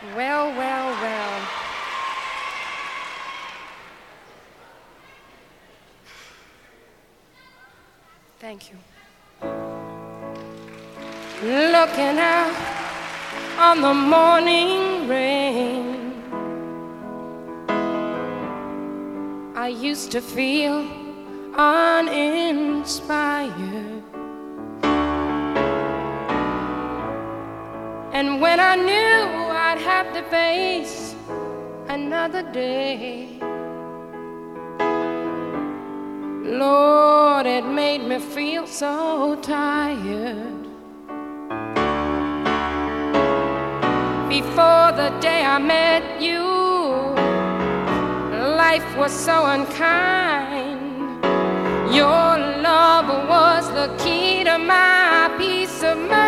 Well, well, well. Thank you. Looking out on the morning rain, I used to feel uninspired. And when I knew I'd have to face another day, Lord, it made me feel so tired. Before the day I met you, life was so unkind. Your love was the key to my peace of mind.